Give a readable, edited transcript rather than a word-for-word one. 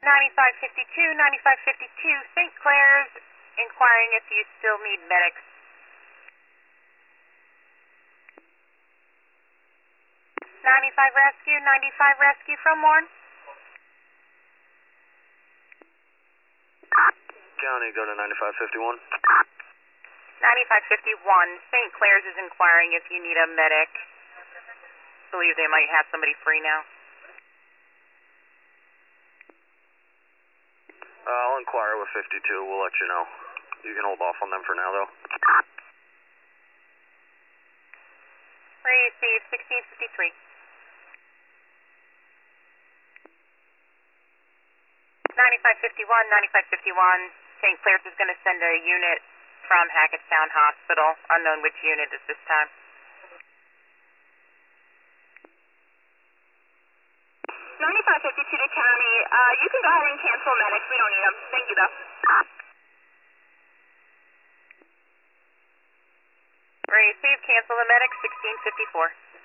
9552, 9552, St. Clair's, inquiring if you still need medics. 95 rescue from Warren. County, go to 9551. 9551, St. Clair's is inquiring if you need a medic. Believe they might have somebody free now. I'll inquire with 52, we'll let you know. You can hold off on them for now though. Receive 1653. 9551, St. Clair's is going to send a unit from Hackettstown Hospital. Unknown which unit is this time. 9552 to County. You can go ahead and cancel medics. We don't need them. Thank you, though. Receive, cancel the medics, 1654.